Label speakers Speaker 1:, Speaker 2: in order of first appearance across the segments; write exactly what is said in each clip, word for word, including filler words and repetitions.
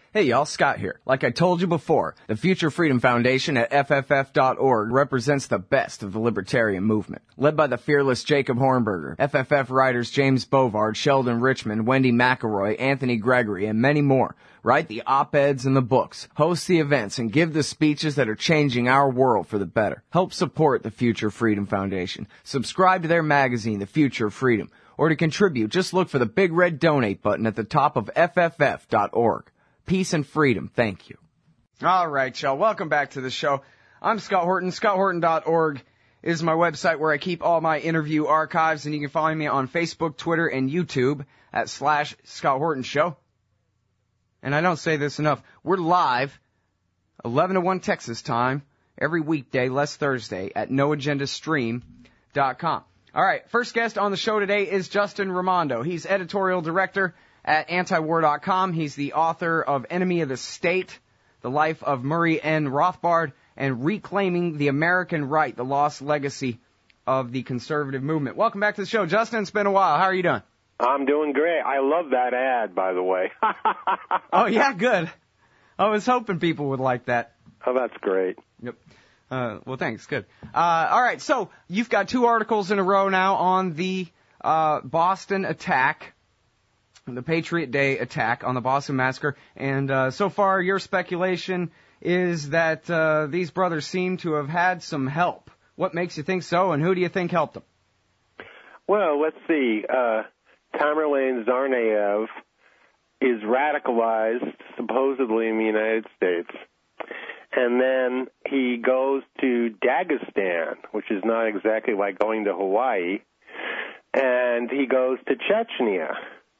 Speaker 1: Hey y'all, Scott here. Like I told you before, the Future Freedom Foundation at F F F dot org represents the best of the libertarian movement. Led by the fearless Jacob Hornberger, F F F writers James Bovard, Sheldon Richman, Wendy McElroy, Anthony Gregory, and many more. Write the op-eds and the books, host the events, and give the speeches that are changing our world for the better. Help support the Future Freedom Foundation. Subscribe to their magazine, The Future of Freedom. Or to contribute, just look for the big red donate button at the top of F F F dot org. Peace and freedom. Thank you. All right, y'all. Welcome back to the show. I'm Scott Horton. Scott Horton dot org is my website where I keep all my interview archives, and you can find me on Facebook, Twitter, and YouTube at slash Scott Horton Show. And I don't say this enough. We're live, eleven to one Texas time, every weekday, less Thursday, at no agenda stream dot com. All right, first guest on the show today is Justin Raimondo. He's editorial director at anti war dot com. He's the author of Enemy of the State, The Life of Murray N. Rothbard, and Reclaiming the American Right, The Lost Legacy of the Conservative Movement. Welcome back to the show. Justin, it's been a while. How are you doing?
Speaker 2: I'm doing great. I love that ad, by the way.
Speaker 1: Oh, yeah, good. I was hoping people would like that.
Speaker 2: Oh, that's great.
Speaker 1: Yep. Uh, well, thanks. Good. Uh, all right, so you've got two articles in a row now on the uh, Boston attack, the Patriot Day attack on the Boston Massacre, and uh, so far your speculation is that uh, these brothers seem to have had some help. What makes you think so, and who do you think helped them?
Speaker 2: Well, let's see. Uh, Tamerlane Tsarnaev is radicalized, supposedly in the United States, and then he goes to Dagestan, which is not exactly like going to Hawaii, and he goes to Chechnya.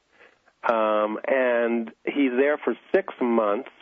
Speaker 2: Um, and he's there for six months,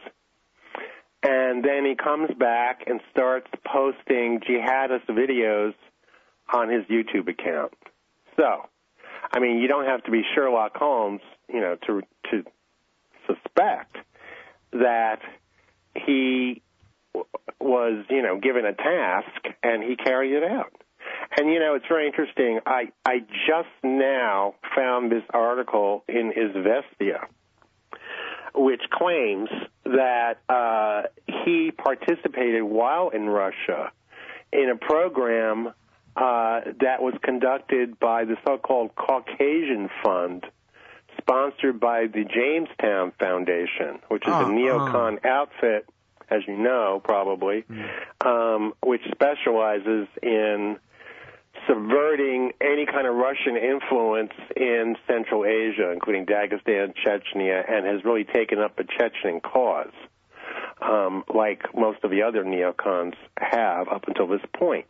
Speaker 2: and then he comes back and starts posting jihadist videos on his YouTube account. So, I mean, you don't have to be Sherlock Holmes, you know, to to suspect that he w- was, you know, given a task and he carried it out. And, you know, it's very interesting. I, I just now found this article in Izvestia, which claims that uh, he participated while in Russia in a program uh, that was conducted by the so-called Caucasian Fund, sponsored by the Jamestown Foundation, which is oh, a neocon oh. outfit, as you know, probably, mm. um, which specializes in subverting any kind of Russian influence in Central Asia, including Dagestan, Chechnya, and has really taken up a Chechen cause, um, like most of the other neocons have up until this point.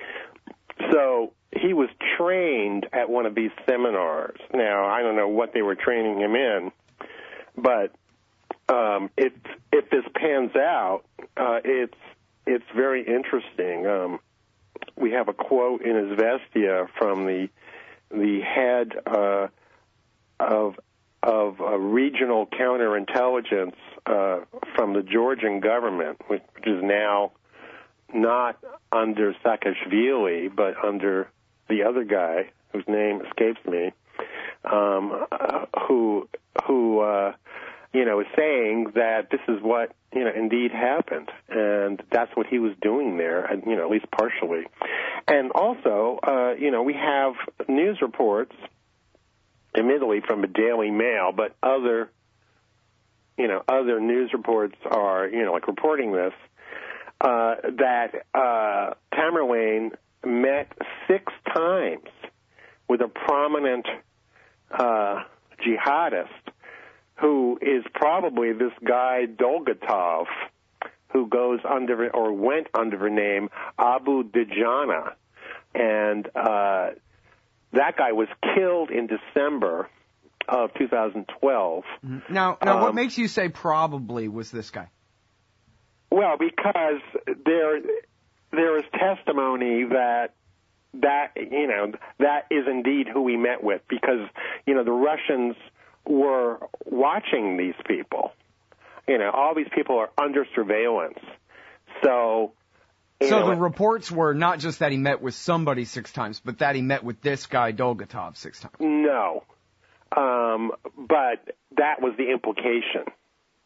Speaker 2: So he was trained at one of these seminars. Now, I don't know what they were training him in, but um, if if this pans out, uh, it's it's very interesting. Um, we have a quote in Izvestia from the the head uh, of of a regional counterintelligence uh, from the Georgian government, which is now not under Saakashvili, but under the other guy whose name escapes me, um, uh, who who uh, you know is saying that this is what you know indeed happened, and that's what he was doing there, and you know at least partially. And also, uh, you know, we have news reports, admittedly from the Daily Mail, but other you know other news reports are you know like reporting this. Uh, that uh, Tamerlane met six times with a prominent uh, jihadist who is probably this guy Dolgotov, who goes under or went under the name Abu Dujana, and uh, that guy was killed in December of two thousand twelve.
Speaker 1: Now, now,
Speaker 2: um,
Speaker 1: what makes you say probably was this guy?
Speaker 2: Well, because there there is testimony that that you know that is indeed who he met with, because you know the Russians were watching these people. You know, all these people are under surveillance. So, you
Speaker 1: so
Speaker 2: know,
Speaker 1: the reports were not just that he met with somebody six times, but that he met with this guy Dolgotov six times.
Speaker 2: No, um, but that was the implication.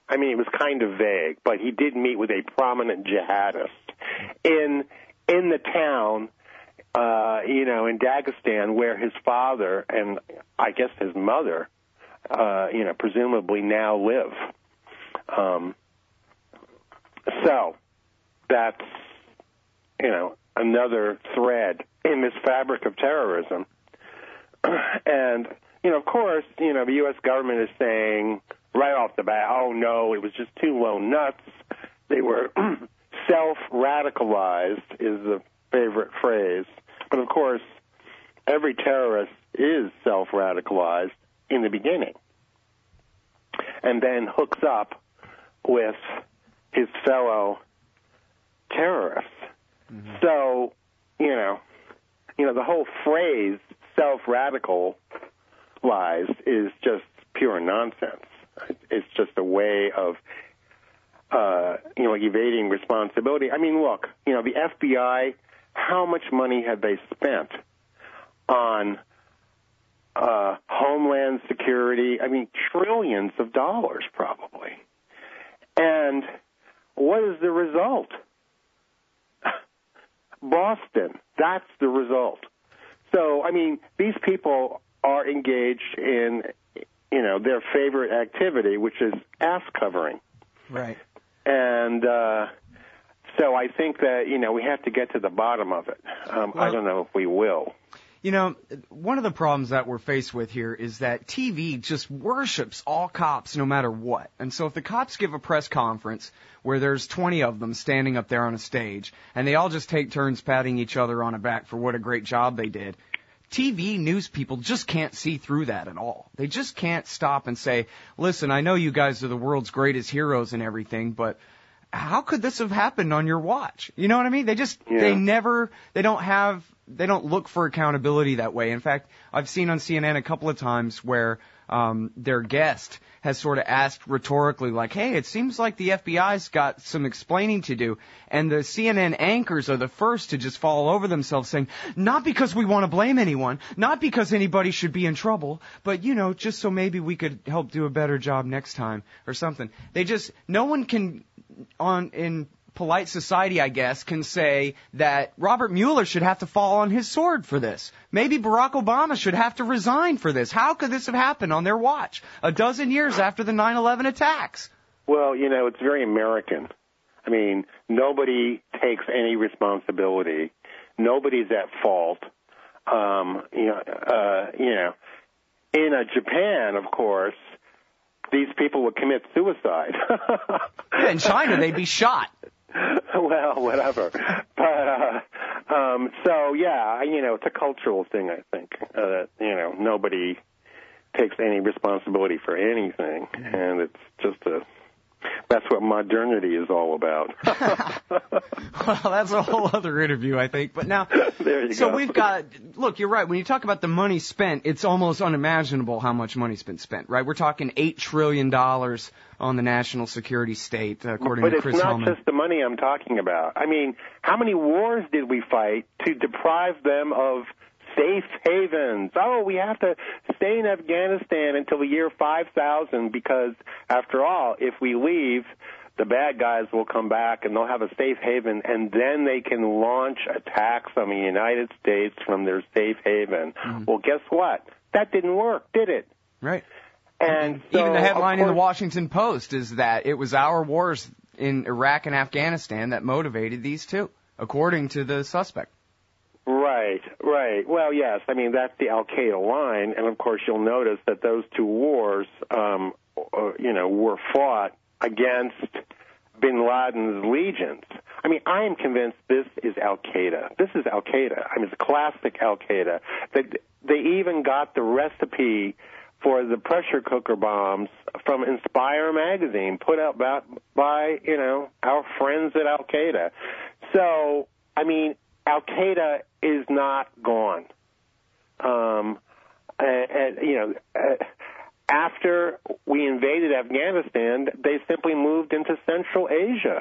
Speaker 2: I mean, it was kind of vague, but he did meet with a prominent jihadist in in the town, uh, you know, in Dagestan, where his father and I guess his mother, uh, you know, presumably now live. Um, so that's, you know, another thread in this fabric of terrorism. And, you know, of course, you know, the U S government is saying right off the bat, oh, no, it was just two lone nuts. They were self-radicalized is the favorite phrase. But, of course, every terrorist is self-radicalized in the beginning and then hooks up with his fellow terrorists. Mm-hmm. So, you know, you know, the whole phrase self-radicalized is just pure nonsense. It's just a way of, uh, you know, evading responsibility. I mean, look, you know, the F B I, how much money have they spent on uh, Homeland Security? I mean, trillions of dollars probably. And what is the result? Boston, that's the result. So, I mean, these people are engaged in, you know, their favorite activity, which is ass covering.
Speaker 1: Right.
Speaker 2: And uh, so I think that, you know, we have to get to the bottom of it. Um, well, I don't know if we will.
Speaker 1: You know, one of the problems that we're faced with here is that T V just worships all cops no matter what. And so if the cops give a press conference where there's twenty of them standing up there on a stage and they all just take turns patting each other on the back for what a great job they did, T V news people just can't see through that at all. They just can't stop and say, listen, I know you guys are the world's greatest heroes and everything, but how could this have happened on your watch? You know what I mean? They just, yeah. they never, they don't have, they don't look for accountability that way. In fact, I've seen on C N N a couple of times where um their guest has sort of asked rhetorically, like, hey, it seems like the F B I's got some explaining to do. And the C N N anchors are the first to just fall over themselves saying, not because we want to blame anyone, not because anybody should be in trouble, but, you know, just so maybe we could help do a better job next time or something. They just, no one can, on in polite society, I guess, can say that Robert Mueller should have to fall on his sword for this. Maybe Barack Obama should have to resign for this. How could this have happened on their watch, a dozen years after the nine eleven attacks?
Speaker 2: Well, you know, it's very American. I mean, nobody takes any responsibility. Nobody's at fault. Um, you know, uh, you know, in uh, Japan, of course, these people would commit suicide.
Speaker 1: Yeah, in China, they'd be shot.
Speaker 2: Well, whatever. But, uh, um, so, yeah, you know, it's a cultural thing, I think, uh, that, you know, nobody takes any responsibility for anything, and it's just a, that's what modernity is all about.
Speaker 1: Well, that's a whole other interview, I think. But now,
Speaker 2: there you
Speaker 1: so
Speaker 2: go.
Speaker 1: we've got, look, you're right. When you talk about the money spent, it's almost unimaginable how much money's been spent, right? We're talking eight trillion dollars on the national security state, according
Speaker 2: but
Speaker 1: to Chris Hellman.
Speaker 2: But it's not just the money I'm talking about. I mean, how many wars did we fight to deprive them of safe havens? Oh, we have to stay in Afghanistan until the year five thousand because, after all, if we leave, the bad guys will come back and they'll have a safe haven, and then they can launch attacks on the United States from their safe haven. Mm-hmm. Well, guess what? That didn't work, did it?
Speaker 1: Right.
Speaker 2: And so,
Speaker 1: even the headline in the Washington Post is that it was our wars in Iraq and Afghanistan that motivated these two, according to the suspect.
Speaker 2: Right, right. Well, yes. I mean, that's the Al-Qaeda line, and of course, you'll notice that those two wars, um, uh, you know, were fought against Bin Laden's legions. I mean, I am convinced this is Al-Qaeda. This is Al-Qaeda. I mean, it's classic Al-Qaeda. They, they even got the recipe for the pressure cooker bombs from Inspire magazine, put out by, by you know, our friends at Al-Qaeda. So, I mean, Al-Qaeda is not gone. Um, and, and, you know, uh, after we invaded Afghanistan, they simply moved into Central Asia.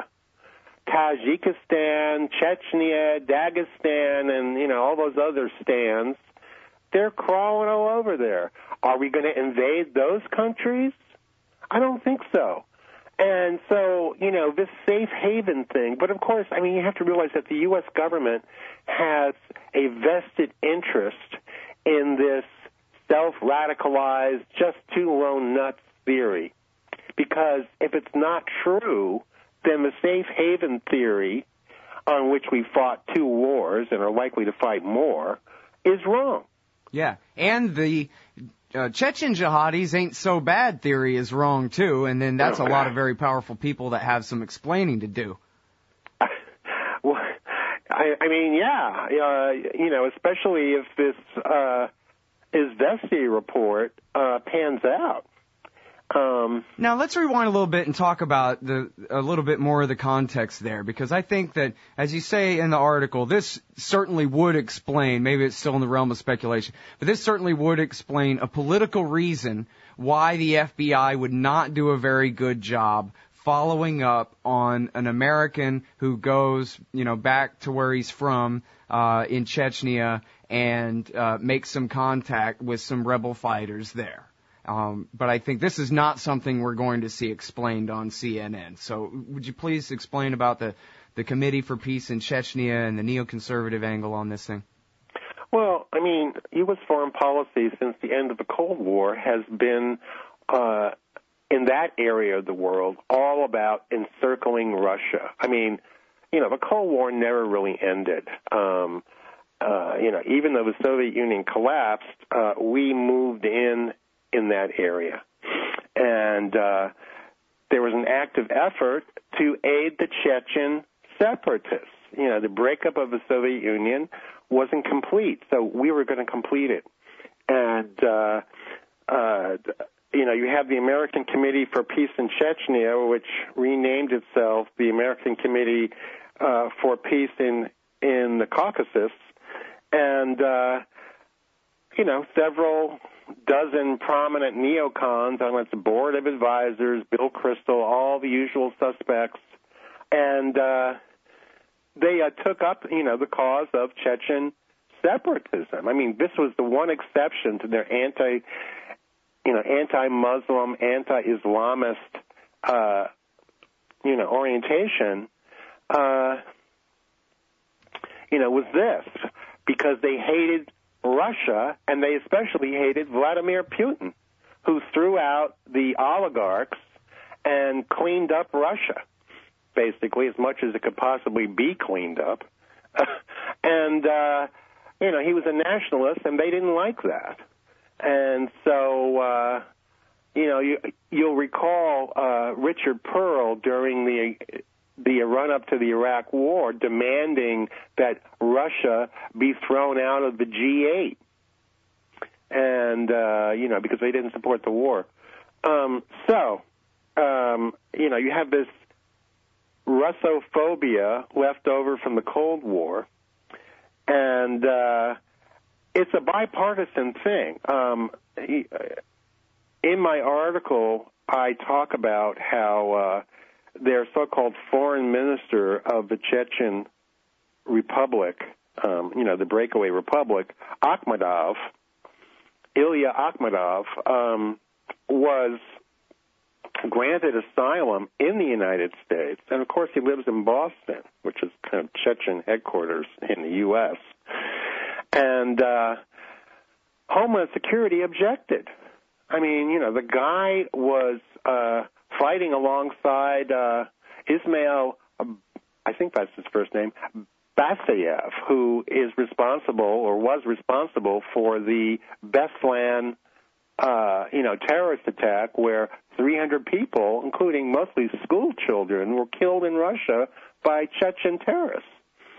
Speaker 2: Tajikistan, Chechnya, Dagestan, and, you know, all those other stands, they're crawling all over there. Are we going to invade those countries? I don't think so. And so, you know, this safe haven thing, but of course, I mean, you have to realize that the U S government has a vested interest in this self-radicalized, just two lone nuts theory. Because if it's not true, then the safe haven theory, on which we fought two wars and are likely to fight more, is wrong.
Speaker 1: Yeah, and the uh, Chechen jihadis ain't so bad theory is wrong, too, and then that's a lot of very powerful people that have some explaining to do.
Speaker 2: Well, I, I mean, yeah, uh, you know, especially if this uh, Izvestia report uh, pans out. Um,
Speaker 1: now let's rewind a little bit and talk about the a little bit more of the context there, because I think that, as you say in the article, this certainly would explain, maybe it's still in the realm of speculation, but this certainly would explain a political reason why the F B I would not do a very good job following up on an American who goes, you know, back to where he's from uh, in Chechnya and uh, makes some contact with some rebel fighters there. Um, but I think this is not something we're going to see explained on C N N. So would you please explain about the, the Committee for Peace in Chechnya and the neoconservative angle on this thing?
Speaker 2: Well, I mean, U S foreign policy since the end of the Cold War has been, uh, in that area of the world, all about encircling Russia. I mean, you know, the Cold War never really ended. Um, uh, you know, even though the Soviet Union collapsed, uh, we moved in in that area. And uh, there was an active effort to aid the Chechen separatists. You know, the breakup of the Soviet Union wasn't complete, so we were going to complete it. And, uh, uh, you know, you have the American Committee for Peace in Chechnya, which renamed itself the American Committee uh, for Peace in, in the Caucasus. And, uh, you know, several dozen prominent neocons on its board of advisors, Bill Kristol, all the usual suspects, and uh, they uh, took up, you know, the cause of Chechen separatism. I mean, this was the one exception to their anti, you know, anti-Muslim, anti-Islamist, uh, you know, orientation. Uh, you know, was this because they hated Russia, and they especially hated Vladimir Putin, who threw out the oligarchs and cleaned up Russia, basically, as much as it could possibly be cleaned up. and, uh, you know, he was a nationalist, and they didn't like that. And so, uh, you know, you, you'll recall uh, Richard Pearl during the the run-up to the Iraq War demanding that Russia be thrown out of the G eight, and, uh, you know, because they didn't support the war. Um, so, um, you know, you have this Russophobia left over from the Cold War, and uh, it's a bipartisan thing. Um, in my article, I talk about how uh, their so-called foreign minister of the Chechen Republic, um, you know, the breakaway republic, Akhmadov, Ilya Akhmadov, um, was granted asylum in the United States. And, of course, he lives in Boston, which is kind of Chechen headquarters in the U S And uh, Homeland Security objected. I mean, you know, the guy was uh, fighting alongside uh, Ismail, uh, I think that's his first name, Basayev, who is responsible or was responsible for the Beslan, uh, you know, terrorist attack where three hundred people, including mostly school children, were killed in Russia by Chechen terrorists.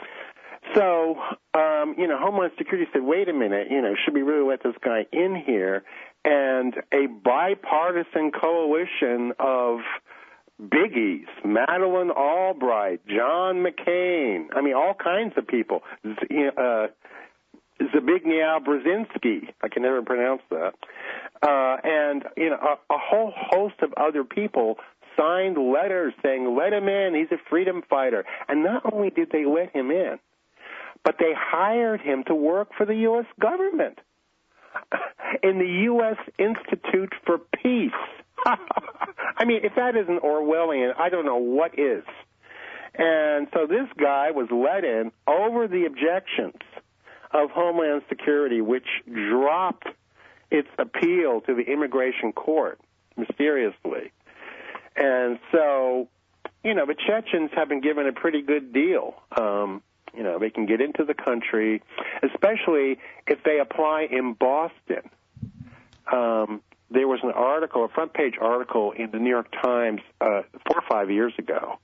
Speaker 2: So, um, you know, Homeland Security said, wait a minute, you know, should we really let this guy in here? And a bipartisan coalition of biggies, Madeleine Albright, John McCain, I mean, all kinds of people, uh, Zbigniew Brzezinski, I can never pronounce that, uh, and, you know, a, a whole host of other people signed letters saying, let him in, he's a freedom fighter. And not only did they let him in, but they hired him to work for the U S government in the U S Institute for Peace. I mean, if that isn't Orwellian, I don't know what is. And so this guy was let in over the objections of Homeland Security, which dropped its appeal to the immigration court mysteriously. And so, you know, the Chechens have been given a pretty good deal. Um, you know, they can get into the country, especially if they apply in Boston. Um, there was an article, a front-page article in the New York Times uh, four or five years ago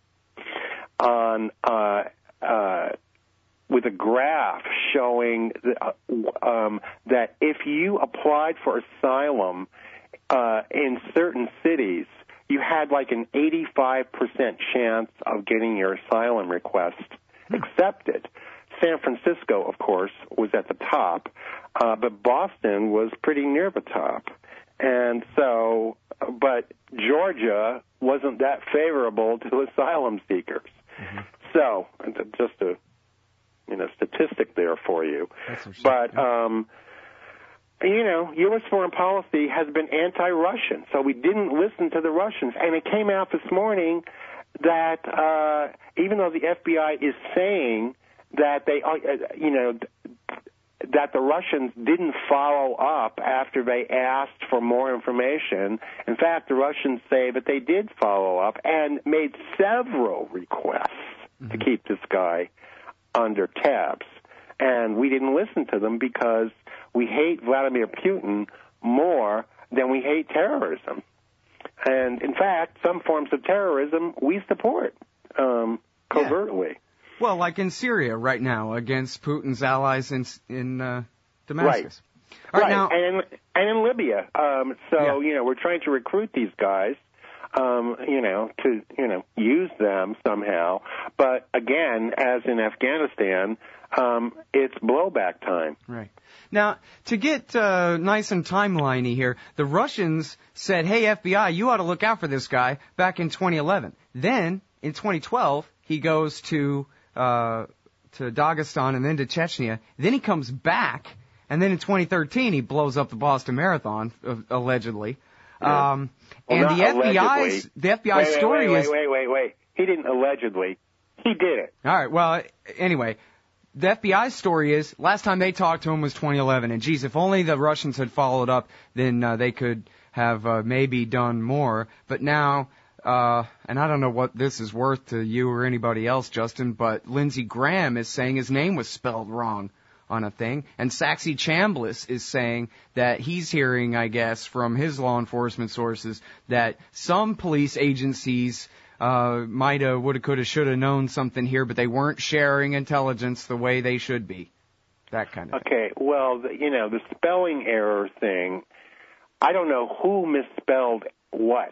Speaker 2: on uh, uh, with a graph showing that, uh, um, that if you applied for asylum uh, in certain cities, you had like an eighty-five percent chance of getting your asylum request accepted. San Francisco, of course, was at the top, uh, but Boston was pretty near the top. And so, but Georgia wasn't that favorable to asylum seekers. Mm-hmm. So, just a you know statistic there for you. But um, you know, U S foreign policy has been anti-Russian, so we didn't listen to the Russians. And it came out this morning that uh, even though the F B I is saying that they, uh, you know, that the Russians didn't follow up after they asked for more information. In fact, the Russians say that they did follow up and made several requests mm-hmm. to keep this guy under tabs. And we didn't listen to them because we hate Vladimir Putin more than we hate terrorism. And, in fact, some forms of terrorism we support um, covertly.
Speaker 1: Yeah. Well, like in Syria right now against Putin's allies in in uh, Damascus.
Speaker 2: Right,
Speaker 1: right.
Speaker 2: right.
Speaker 1: Now,
Speaker 2: and, in, and in Libya. Um, so,
Speaker 1: yeah.
Speaker 2: you know, we're trying to recruit these guys, um, you know, to, you know, use them somehow. But, again, as in Afghanistan, um, it's blowback time.
Speaker 1: Right. Now, to get uh, nice and timeliney here, the Russians said, hey, F B I, you ought to look out for this guy back in twenty eleven. Then, in twenty twelve, he goes to uh, to Dagestan and then to Chechnya. Then he comes back, and then in twenty thirteen, he blows up the Boston Marathon, uh, allegedly.
Speaker 2: Yeah.
Speaker 1: Um,
Speaker 2: well,
Speaker 1: and the F B I's, the F B I
Speaker 2: wait, wait,
Speaker 1: story
Speaker 2: wait,
Speaker 1: is...
Speaker 2: Wait, wait, wait, wait. He didn't allegedly. He did it.
Speaker 1: All right, well, anyway... The F B I's story is, last time they talked to him was twenty eleven, and geez, if only the Russians had followed up, then uh, they could have uh, maybe done more. But now, uh, and I don't know what this is worth to you or anybody else, Justin, but Lindsey Graham is saying his name was spelled wrong on a thing, and Saxy Chambliss is saying that he's hearing, I guess, from his law enforcement sources, that some police agencies Uh, mighta, woulda, coulda, shoulda known something here, but they weren't sharing intelligence the way they should be. That kind of
Speaker 2: Okay,
Speaker 1: thing.
Speaker 2: well, the, you know, the spelling error thing, I don't know who misspelled what.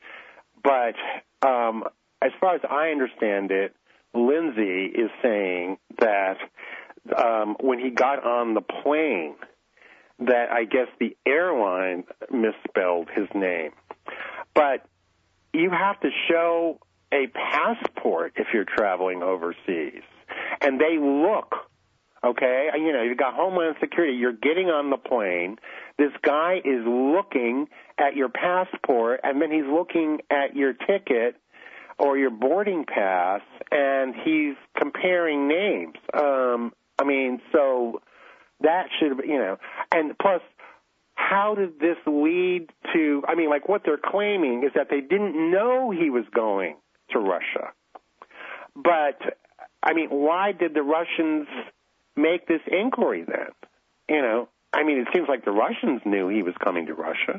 Speaker 2: But um, as far as I understand it, Lindsay is saying that um, when he got on the plane, that I guess the airline misspelled his name. But you have to show a passport if you're traveling overseas. And they look, okay? You know, you've got Homeland Security. You're getting on the plane. This guy is looking at your passport, and then he's looking at your ticket or your boarding pass, and he's comparing names. Um, I mean, so that should, you know, and plus, how did this lead to, I mean, like what they're claiming is that they didn't know he was going to Russia. But, I mean, why did the Russians make this inquiry then? You know, I mean, it seems like the Russians knew he was coming to Russia.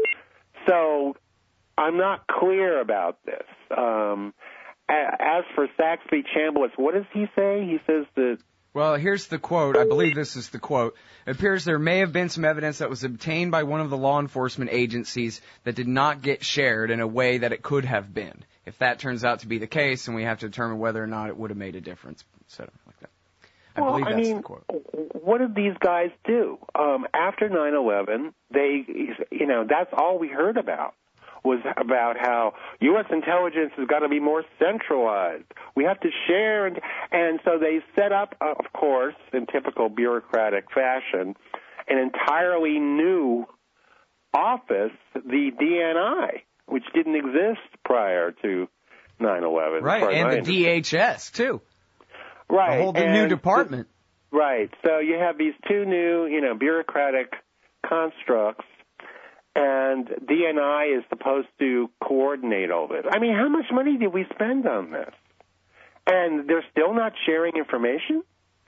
Speaker 2: So I'm not clear about this. Um, as for Saxby Chambliss, what does he say? He says that...
Speaker 1: Well, here's the quote. I believe this is the quote. It appears there may have been some evidence that was obtained by one of the law enforcement agencies that did not get shared in a way that it could have been. If that turns out to be the case, then we have to determine whether or not it would have made a difference, et cetera, like that. I
Speaker 2: well,
Speaker 1: believe
Speaker 2: I
Speaker 1: that's
Speaker 2: mean,
Speaker 1: the quote.
Speaker 2: What did these guys do? Um, after nine eleven, they, you know, that's all we heard about. Was about how U S intelligence has got to be more centralized. We have to share, and, and so they set up, uh, of course, in typical bureaucratic fashion, an entirely new office, the D N I, which didn't exist prior to nine eleven.
Speaker 1: Right, and the D H S, too.
Speaker 2: Right.
Speaker 1: A whole new department.
Speaker 2: The, right. So you have these two new, you know, bureaucratic constructs, and D N I is supposed to coordinate all this. I mean, how much money did we spend on this? And they're still not sharing information?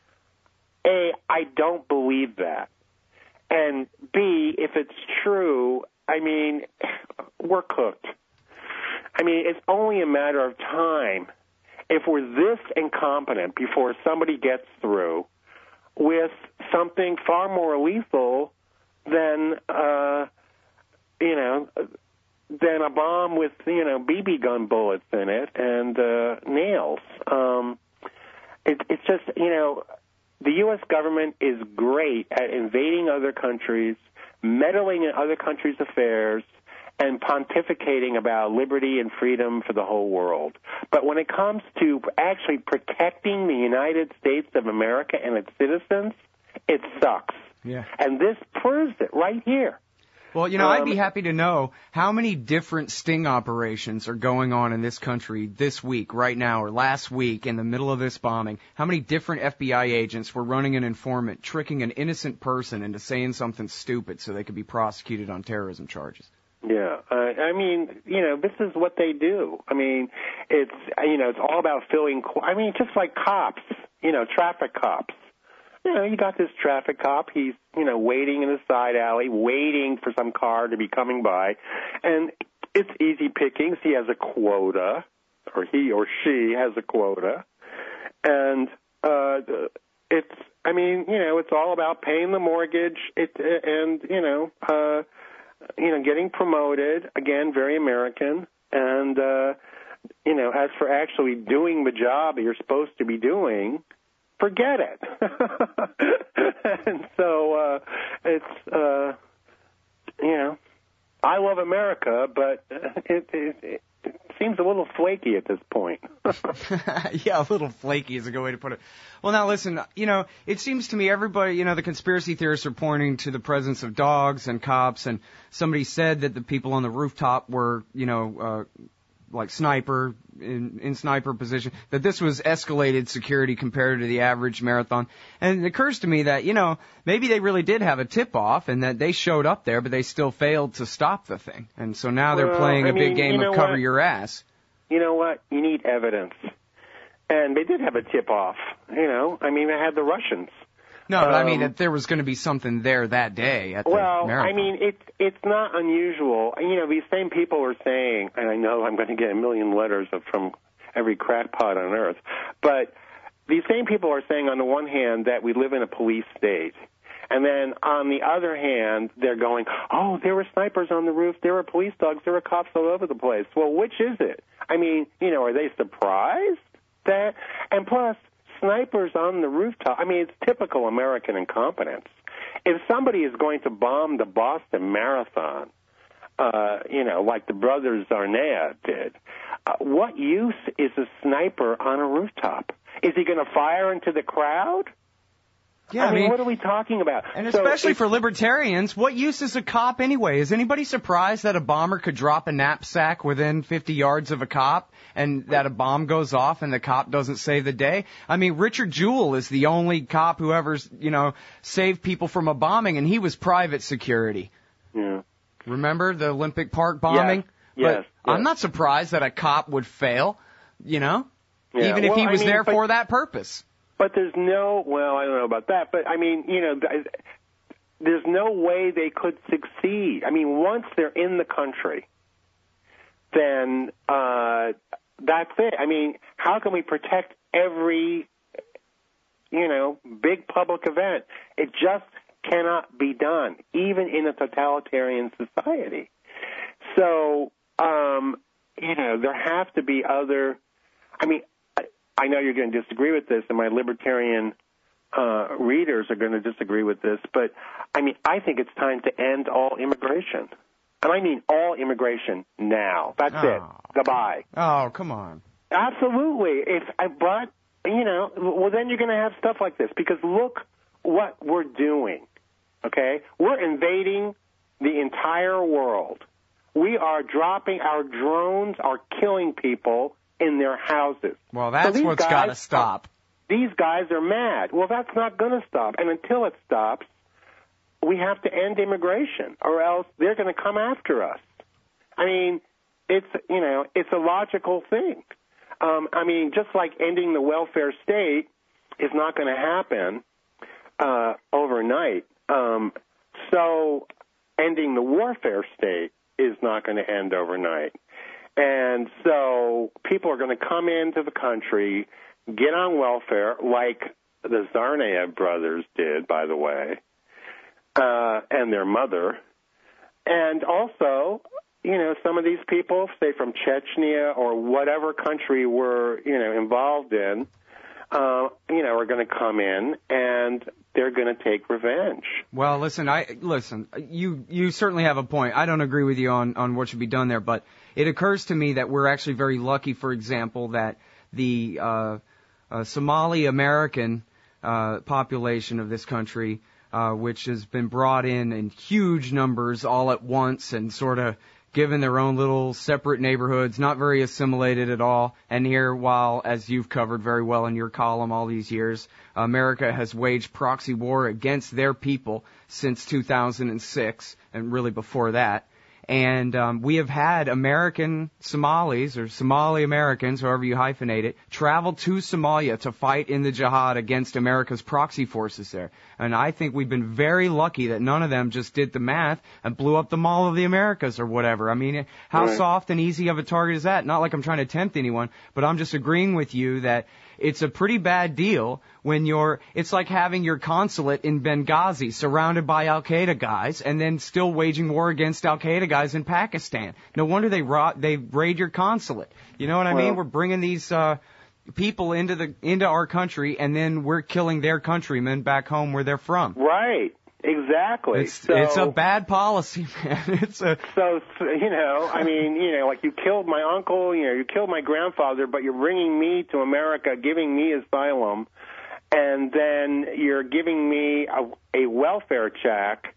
Speaker 2: A, I don't believe that. And B, if it's true, I mean, we're cooked. I mean, it's only a matter of time if we're this incompetent before somebody gets through with something far more lethal than, uh, you know, than a bomb with, you know, B B gun bullets in it and uh, nails. Um, it, it's just, you know, the U S government is great at invading other countries, meddling in other countries' affairs, and pontificating about liberty and freedom for the whole world. But when it comes to actually protecting the United States of America and its citizens, it sucks.
Speaker 1: Yeah.
Speaker 2: And this proves it right here.
Speaker 1: Well, you know,
Speaker 2: um,
Speaker 1: I'd be happy to know how many different sting operations are going on in this country this week, right now, or last week in the middle of this bombing. How many different F B I agents were running an informant, tricking an innocent person into saying something stupid so they could be prosecuted on terrorism charges?
Speaker 2: Yeah, uh, I mean, you know, this is what they do. I mean, it's, you know, it's all about filling, I mean, just like cops, you know, traffic cops. You know, you got this traffic cop, he's, you know, waiting in a side alley, waiting for some car to be coming by, and it's easy pickings. He has a quota, or he or she has a quota, and uh, it's, I mean, you know, it's all about paying the mortgage, it, and, you know, uh, you know, getting promoted, again, very American, and, uh, you know, as for actually doing the job that you're supposed to be doing, forget it. And so uh, it's, uh, you know, I love America, but it, it, it seems a little flaky at this point.
Speaker 1: Yeah, a little flaky is a good way to put it. Well, now listen, you know, it seems to me everybody, you know, the conspiracy theorists are pointing to the presence of dogs and cops, and somebody said that the people on the rooftop were, you know, uh, like sniper, in, in sniper position, that this was escalated security compared to the average marathon. And it occurs to me that, you know, maybe they really did have a tip-off and that they showed up there, but they still failed to stop the thing. And so now they're
Speaker 2: well,
Speaker 1: playing
Speaker 2: I
Speaker 1: a
Speaker 2: mean,
Speaker 1: big game
Speaker 2: you know
Speaker 1: of cover
Speaker 2: what?
Speaker 1: your ass.
Speaker 2: You know what? You need evidence. And they did have a tip-off, you know. I mean, they had the Russians.
Speaker 1: No, but
Speaker 2: um,
Speaker 1: I mean, if there was going to be something there that day at the
Speaker 2: well,
Speaker 1: marathon.
Speaker 2: I mean, it's it's not unusual. You know, these same people are saying, and I know I'm going to get a million letters from every crackpot on earth, but these same people are saying, on the one hand, that we live in a police state. And then on the other hand, they're going, oh, there were snipers on the roof, there were police dogs, there were cops all over the place. Well, which is it? I mean, you know, are they surprised that? And plus, snipers on the rooftop, I mean, it's typical American incompetence. If somebody is going to bomb the Boston Marathon, uh, you know, like the brothers Zarnea did, uh, what use is a sniper on a rooftop? Is he going to fire into the crowd?
Speaker 1: Yeah,
Speaker 2: I mean,
Speaker 1: I mean,
Speaker 2: what are we talking about?
Speaker 1: And
Speaker 2: So
Speaker 1: especially
Speaker 2: if-
Speaker 1: for libertarians, what use is a cop anyway? Is anybody surprised that a bomber could drop a knapsack within fifty yards of a cop and that a bomb goes off and the cop doesn't save the day? I mean, Richard Jewell is the only cop who ever, you know, saved people from a bombing, and he was private security.
Speaker 2: Yeah.
Speaker 1: Remember the Olympic Park bombing?
Speaker 2: Yes,
Speaker 1: But
Speaker 2: yes.
Speaker 1: I'm not surprised that a cop would fail, you know,
Speaker 2: Yeah.
Speaker 1: even if
Speaker 2: Well,
Speaker 1: he
Speaker 2: I
Speaker 1: was
Speaker 2: mean,
Speaker 1: there
Speaker 2: but-
Speaker 1: for that purpose.
Speaker 2: But there's no, well, I don't know about that, but I mean, you know, th- there's no way they could succeed. I mean, once they're in the country, then uh, that's it. I mean, how can we protect every, you know, big public event? It just cannot be done, even in a totalitarian society. So, um, you know, there have to be other, I mean, I know you're going to disagree with this, and my libertarian uh, readers are going to disagree with this, but, I mean, I think it's time to end all immigration. And I mean all immigration now. That's
Speaker 1: Oh.
Speaker 2: it. Goodbye.
Speaker 1: Oh, come on.
Speaker 2: Absolutely. If I, but, you know, well, then you're going to have stuff like this, because look what we're doing, okay? We're invading the entire world We are dropping, our drones are killing people in their houses.
Speaker 1: Well, that's
Speaker 2: so
Speaker 1: what's got to stop.
Speaker 2: Are, these guys are mad. Well, that's not going to stop. And until it stops, we have to end immigration, or else they're going to come after us. I mean, it's, you know, it's a logical thing. Um, I mean, just like ending the welfare state is not going to happen uh, overnight. Um, so ending the warfare state is not going to end overnight. And so people are going to come into the country, get on welfare, like the Tsarnaev brothers did, by the way, uh, and their mother. And also, you know, some of these people, say from Chechnya or whatever country we're, you know, involved in, uh, you know, are going to come in and they're going to take revenge.
Speaker 1: Well, listen, I listen. You you certainly have a point. I don't agree with you on on what should be done there, but it occurs to me that we're actually very lucky, for example, that the uh, uh, Somali American uh, population of this country, uh, which has been brought in in huge numbers all at once and sort of given their own little separate neighborhoods, not very assimilated at all. And here, while, as you've covered very well in your column all these years, America has waged proxy war against their people since two thousand six, and really before that. And um, we have had American Somalis, or Somali Americans, however you hyphenate it, travel to Somalia to fight in the jihad against America's proxy forces there. And I think we've been very lucky that none of them just did the math and blew up the Mall of the Americas or whatever. I mean, how
Speaker 2: right.
Speaker 1: soft and easy of a target is that? Not like I'm trying to tempt anyone, but I'm just agreeing with you that it's a pretty bad deal when you're, it's like having your consulate in Benghazi surrounded by Al-Qaeda guys and then still waging war against Al-Qaeda guys in Pakistan. No wonder they ro- they raid your consulate. You know what I
Speaker 2: well,
Speaker 1: mean? We're bringing these uh people into the into our country and then we're killing their countrymen back home where they're from.
Speaker 2: Right. Exactly.
Speaker 1: It's
Speaker 2: so,
Speaker 1: it's a bad policy, man. It's a
Speaker 2: so you know, I mean, you know, like you killed my uncle, you know, you killed my grandfather, but you're bringing me to America, giving me asylum, and then you're giving me a, a welfare check.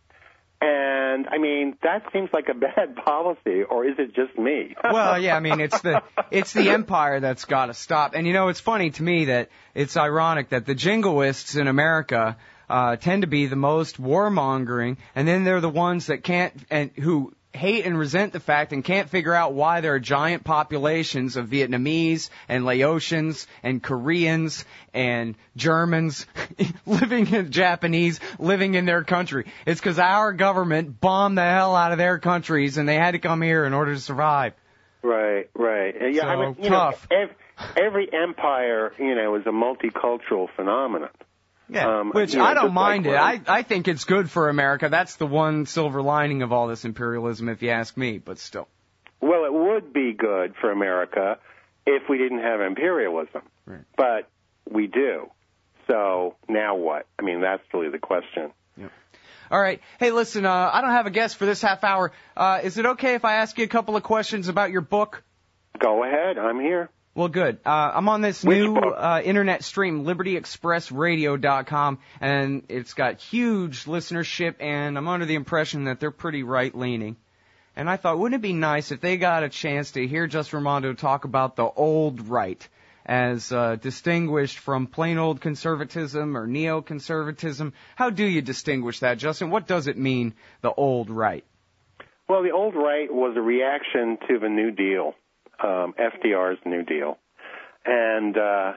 Speaker 2: And I mean, that seems like a bad policy, or is it just me?
Speaker 1: Well, yeah, I mean, it's the it's the empire that's got to stop. And you know, it's funny to me that it's ironic that the jingoists in America Uh, tend to be the most warmongering, and then they're the ones that can't and who hate and resent the fact and can't figure out why there are giant populations of Vietnamese and Laotians and Koreans and Germans living in Japanese living in their country. It's because our government bombed the hell out of their countries, and they had to come here in order to survive.
Speaker 2: Right, right. Yeah,
Speaker 1: so,
Speaker 2: I mean, you
Speaker 1: tough.
Speaker 2: know, every, every empire, you know, is a multicultural phenomenon.
Speaker 1: Yeah,
Speaker 2: um,
Speaker 1: which
Speaker 2: you know,
Speaker 1: I don't mind
Speaker 2: like
Speaker 1: it. I, I think it's good for America. That's the one silver lining of all this imperialism, if you ask me, but still.
Speaker 2: Well, it would be good for America if we didn't have imperialism.
Speaker 1: Right.
Speaker 2: But we do. So now what? I mean, that's really the question.
Speaker 1: Yep. All right. Hey, listen, uh, I don't have a guest for this half hour. Uh, is it okay if I ask you a couple of questions about your book?
Speaker 2: Go ahead. I'm here.
Speaker 1: Well, good. Uh, I'm on this
Speaker 2: Which
Speaker 1: new
Speaker 2: book?
Speaker 1: uh, internet stream, liberty express radio dot com, and it's got huge listenership, and I'm under the impression that they're pretty right-leaning. And I thought, wouldn't it be nice if they got a chance to hear Justin Raimondo talk about the old right, as uh, distinguished from plain old conservatism or neoconservatism? How do you distinguish that, Justin? What does it mean, the old right?
Speaker 2: Well, the old right was a reaction to the New Deal. Um, F D R's New Deal. And uh,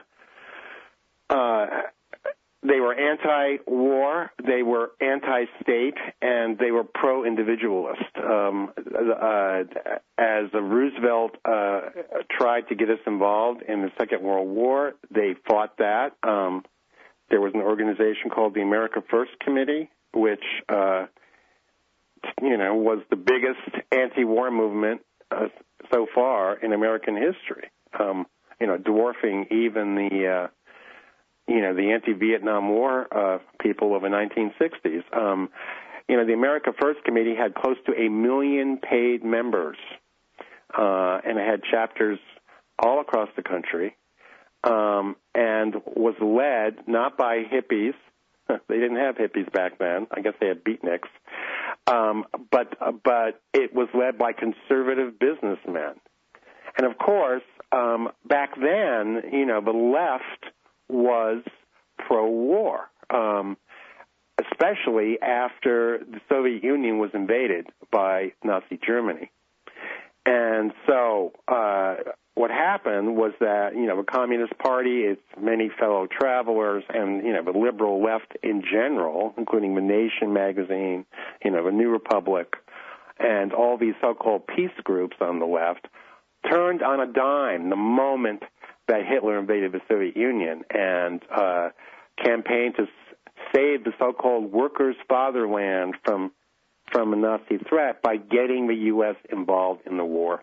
Speaker 2: uh, they were anti-war, they were anti-state, and they were pro-individualist. Um, uh, as Roosevelt uh, tried to get us involved in the Second World War, they fought that. Um, there was an organization called the America First Committee, which, uh, you know, was the biggest anti-war movement uh, so far in American history, um, you know, dwarfing even the, uh, you know, the anti-Vietnam War uh, people of the nineteen sixties. Um, you know, the America First Committee had close to a million paid members, uh, and it had chapters all across the country, um, and was led not by hippies, They didn't have hippies back then. I guess they had beatniks. Um, but uh, but it was led by conservative businessmen. And, of course, um, back then, you know, the left was pro-war, um, especially after the Soviet Union was invaded by Nazi Germany. And so uh, what happened was that, you know, the Communist Party, its many fellow travelers, and, you know, the liberal left in general, including The Nation magazine, you know, the New Republic, and all these so-called peace groups on the left, turned on a dime the moment that Hitler invaded the Soviet Union and uh, campaigned to s- save the so-called workers' fatherland from from a Nazi threat by getting the U S involved in the war.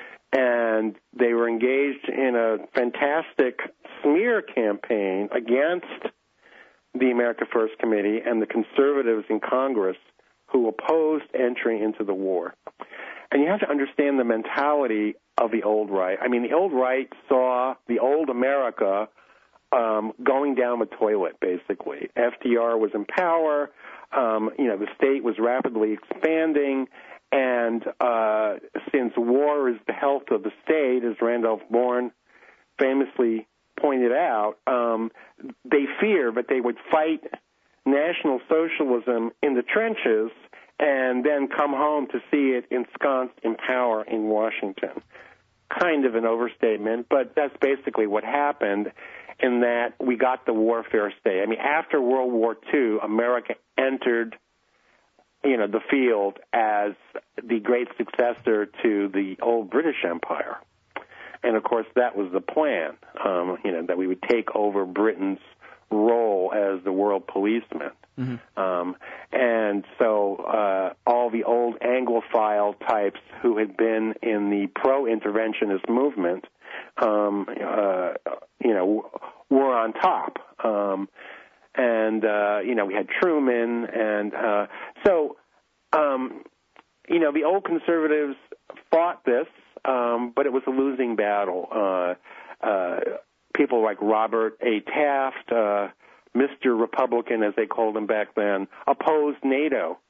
Speaker 2: And they were engaged in a fantastic smear campaign against the America First Committee and the conservatives in Congress who opposed entry into the war. And you have to understand the mentality of the old right. I mean, the old right saw the old America um, going down the toilet, basically. F D R was in power. Um, you know, the state was rapidly expanding. And uh, since war is the health of the state, as Randolph Bourne famously pointed out, um, they fear that they would fight National Socialism in the trenches and then come home to see it ensconced in power in Washington. Kind of an overstatement, but that's basically what happened, in that we got the warfare state. I mean, after World War Two, America entered, you know, the field as the great successor to the old British Empire. And, of course, that was the plan, um, you know, that we would take over Britain's role as the world policeman. Mm-hmm. Um, and so uh, all the old Anglophile types who had been in the pro-interventionist movement, um, uh, you know, were on top. Um, and, uh, you know, we had Truman. And uh, so, um, you know, the old conservatives fought this, um, but it was a losing battle. Uh, uh, people like Robert A. Taft, uh, Mister Republican, as they called him back then, opposed NATO.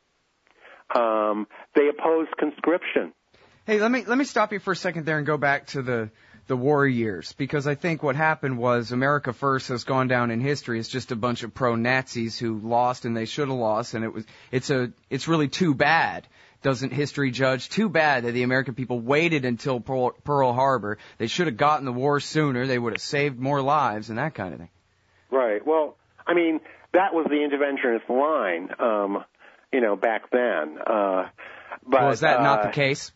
Speaker 2: Um, they opposed conscription.
Speaker 1: Hey, let me let me stop you for a second there and go back to the the war years, because I think what happened was America First has gone down in history as just a bunch of pro-Nazis who lost and they should have lost, and it was it's a it's really too bad. Doesn't history judge? Too bad that the American people waited until Pearl, Pearl Harbor. They should have gotten the war sooner. They would have saved more lives and that kind of thing.
Speaker 2: Right. Well, I mean, that was the interventionist line, um, you know, back then. Uh, but,
Speaker 1: well, is that uh, not the case?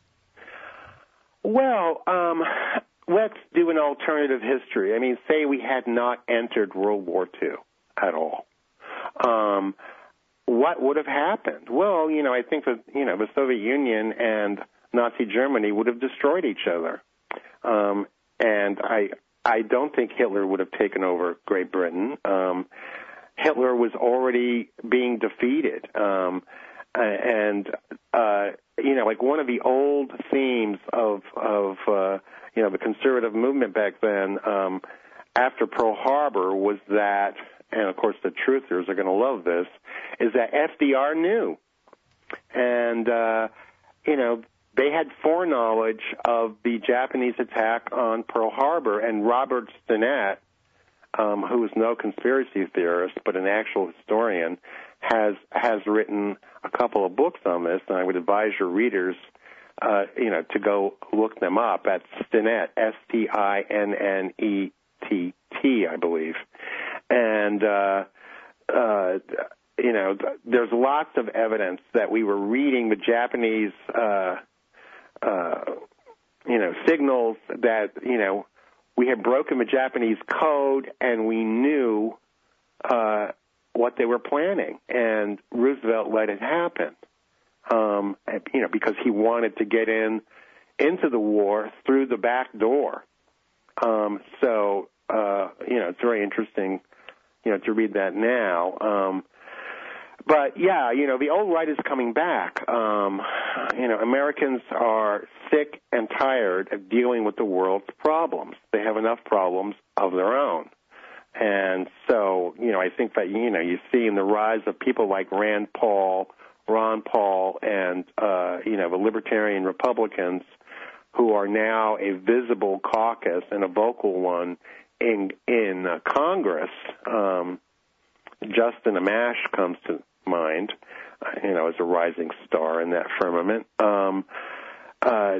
Speaker 2: Well, um, let's do an alternative history. I mean, say we had not entered World War Two at all. Um, what would have happened? Well, you know, I think that, you know, the Soviet Union and Nazi Germany would have destroyed each other. Um, and I I don't think Hitler would have taken over Great Britain. Um, Hitler was already being defeated. Um, and, uh, you know, like one of the old themes of, of uh, you know, the conservative movement back then, um, after Pearl Harbor was that, and of course the truthers are going to love this, is that F D R knew. And, uh, you know, they had foreknowledge of the Japanese attack on Pearl Harbor, and Robert Stinnett, um, who is no conspiracy theorist but an actual historian, has has written a couple of books on this, and I would advise your readers, uh, you know, to go look them up at Stinnett, S T I N N E T T, I believe. And, uh, uh, you know, there's lots of evidence that we were reading the Japanese, uh, uh, you know, signals that, you know, we had broken the Japanese code and we knew uh, what they were planning. And Roosevelt let it happen, um, you know, because he wanted to get in into the war through the back door. Um, so, uh, you know, it's very interesting, you know, to read that now. Um, but, yeah, you know, the old right is coming back. Um, you know, Americans are sick and tired of dealing with the world's problems. They have enough problems of their own. And so, you know, I think that, you know, you see in the rise of people like Rand Paul, Ron Paul, and, uh, you know, the Libertarian Republicans, who are now a visible caucus and a vocal one in in uh, Congress. Um, Justin Amash comes to mind, uh, you know, as a rising star in that firmament. Um, uh,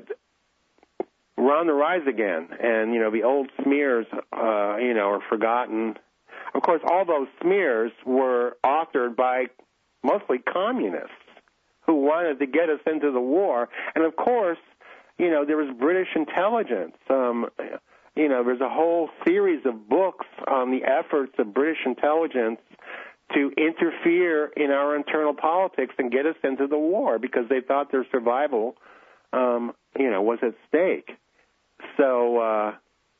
Speaker 2: we're on the rise again, and, you know, the old smears, uh, you know, are forgotten. Of course, all those smears were authored by mostly communists who wanted to get us into the war. And, of course, you know, there was British intelligence. Um, you know, there's a whole series of books on the efforts of British intelligence to interfere in our internal politics and get us into the war because they thought their survival, um, you know, was at stake. So, uh,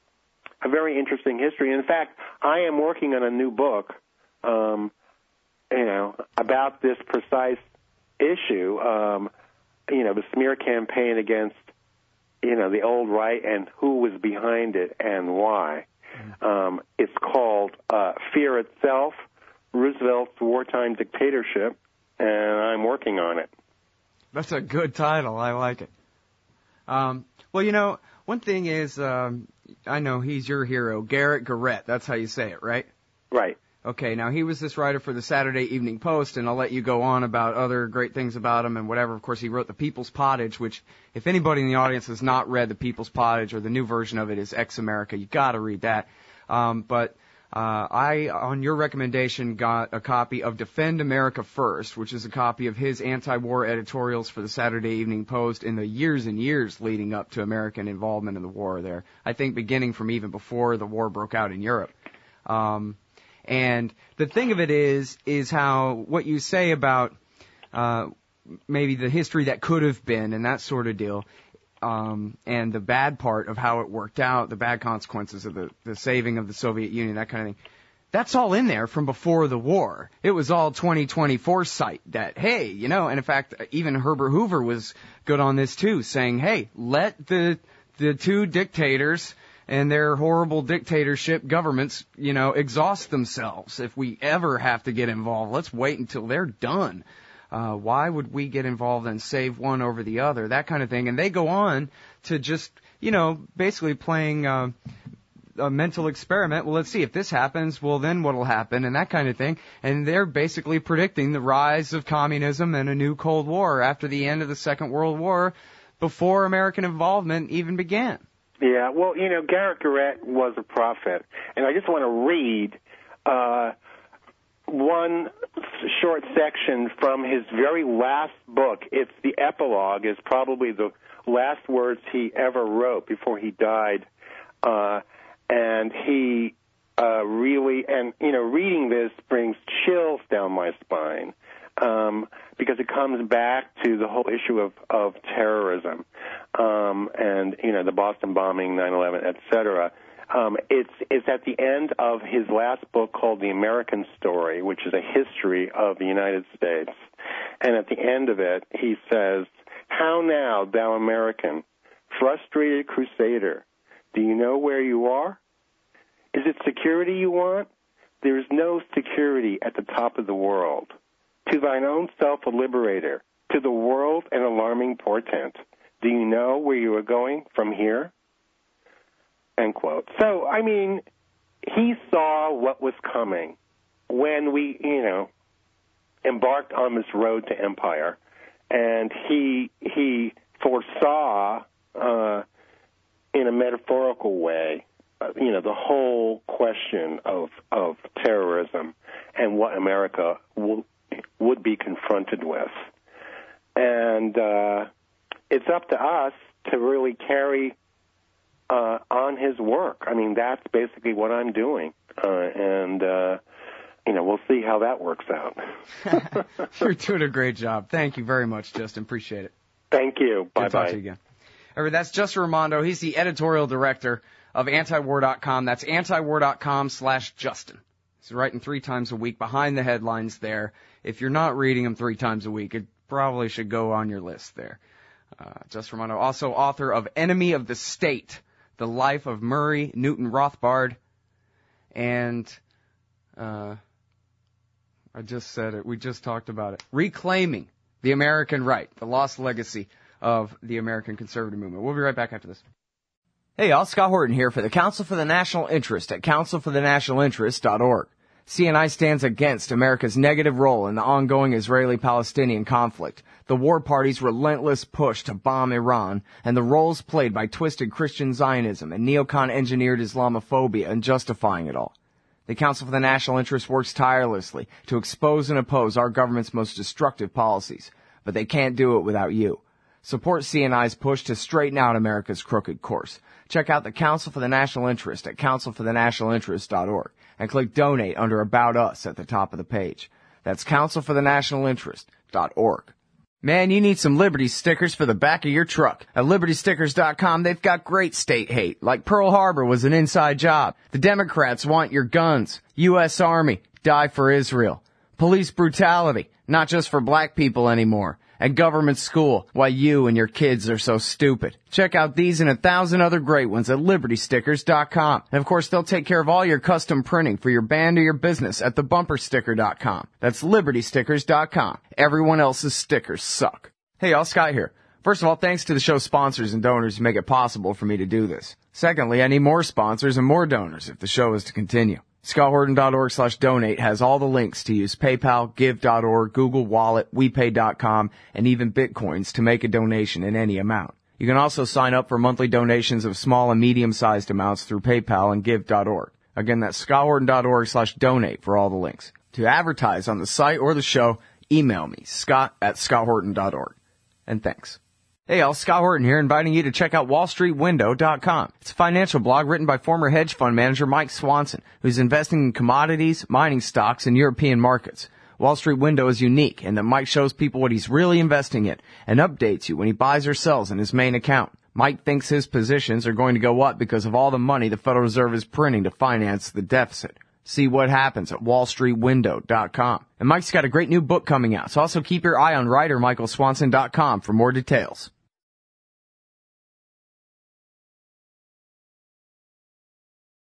Speaker 2: a very interesting history. In fact, I am working on a new book, um, you know, about this precise issue, um, you know, the smear campaign against, you know, the old right and who was behind it and why. Um, it's called uh, Fear Itself, Roosevelt's Wartime Dictatorship, and I'm working on it.
Speaker 1: That's a good title. I like it. Um, well, you know, one thing is, um, I know he's your hero, Garrett Garrett. That's how you say it, right?
Speaker 2: Right.
Speaker 1: Okay, now he was this writer for the Saturday Evening Post, and I'll let you go on about other great things about him and whatever. Of course, he wrote The People's Pottage, which, if anybody in the audience has not read The People's Pottage, or the new version of it is Ex-America, you got to read that. Um, but uh, I, on your recommendation, got a copy of Defend America First, which is a copy of his anti-war editorials for the Saturday Evening Post in the years and years leading up to American involvement in the war there. I think beginning from even before the war broke out in Europe. Um, And the thing of it is, is how what you say about uh, maybe the history that could have been and that sort of deal, um, and the bad part of how it worked out, the bad consequences of the, the saving of the Soviet Union, that kind of thing. That's all in there from before the war. It was all twenty twenty foresight that, hey, you know, and in fact, even Herbert Hoover was good on this too, saying, hey, let the the two dictators and their horrible dictatorship governments, you know, exhaust themselves. If we ever have to get involved, let's wait until they're done. Uh, why would we get involved and save one over the other? That kind of thing. And they go on to just, you know, basically playing uh, a mental experiment. Well, let's see, if this happens, well, then what'll happen, and that kind of thing. And they're basically predicting the rise of communism and a new Cold War after the end of the Second World War, before American involvement even began.
Speaker 2: Yeah, well, you know, Garrett Garrett was a prophet, and I just want to read uh, one short section from his very last book. It's the epilogue, is probably the last words he ever wrote before he died, uh, and he uh, really, and, you know, reading this brings chills down my spine. Um, because it comes back to the whole issue of, of terrorism, um, and, you know, the Boston bombing, nine eleven, et cetera. Um, it's, it's at the end of his last book called The American Story, which is a history of the United States. And at the end of it, he says, "How now, thou American, frustrated crusader, do you know where you are? Is it security you want? There is no security at the top of the world. To thine own self a liberator, to the world an alarming portent. Do you know where you are going from here?" End quote. So, I mean, he saw what was coming when we, you know, embarked on this road to empire, and he he foresaw, uh, in a metaphorical way, uh, you know, the whole question of of terrorism and what America will. would be confronted with. And uh, it's up to us to really carry uh, on his work. I mean, that's basically what I'm doing. Uh, and, uh, you know, we'll see how that works out.
Speaker 1: You're doing a great job. Thank you very much, Justin. Appreciate it.
Speaker 2: Thank you. Bye-bye.
Speaker 1: Good to talk to you again. All right, that's Justin Raimondo. He's the editorial director of antiwar dot com. That's antiwar dot com slash Justin. He's writing three times a week behind the headlines there. If you're not reading them three times a week, it probably should go on your list there. Uh, Justin Raimondo, also author of Enemy of the State, The Life of Murray Newton Rothbard. and uh, I just said it. We just talked about it. Reclaiming the American right, the lost legacy of the American conservative movement. We'll be right back after this. Hey, y'all, Scott Horton here for the Council for the National Interest at council for the national interest dot org. C N I stands against America's negative role in the ongoing Israeli-Palestinian conflict, the war party's relentless push to bomb Iran, and the roles played by twisted Christian Zionism and neocon-engineered Islamophobia in justifying it all. The Council for the National Interest works tirelessly to expose and oppose our government's most destructive policies, but they can't do it without you. Support C N I's push to straighten out America's crooked course. Check out the Council for the National Interest at council for the national interest dot org and click Donate under About Us at the top of the page. That's council for the national interest dot org. Man, you need some Liberty stickers for the back of your truck. At liberty stickers dot com, they've got great state hate, like Pearl Harbor was an inside job. The Democrats want your guns. U S Army, die for Israel. Police brutality, not just for black people anymore. And government school, why you and your kids are so stupid. Check out these and a thousand other great ones at liberty stickers dot com. And of course, they'll take care of all your custom printing for your band or your business at the bumper sticker dot com. That's liberty stickers dot com. Everyone else's stickers suck. Hey, y'all, Scott here. First of all, thanks to the show's sponsors and donors who make it possible for me to do this. Secondly, I need more sponsors and more donors if the show is to continue. Scott Horton dot org slash donate has all the links to use PayPal, Give dot org, Google Wallet, We Pay dot com, and even Bitcoins to make a donation in any amount. You can also sign up for monthly donations of small and medium-sized amounts through PayPal and Give dot org. Again, that's Scott Horton dot org slash donate for all the links. To advertise on the site or the show, email me, Scott at Scott Horton dot org. And thanks. Hey, y'all, Scott Horton here, inviting you to check out wall street window dot com. It's a financial blog written by former hedge fund manager Mike Swanson, who's investing in commodities, mining stocks, and European markets. Wall Street Window is unique in that Mike shows people what he's really investing in and updates you when he buys or sells in his main account. Mike thinks his positions are going to go up because of all the money the Federal Reserve is printing to finance the deficit. See what happens at wall street window dot com. And Mike's got a great new book coming out, so also keep your eye on writer michael swanson dot com for more details.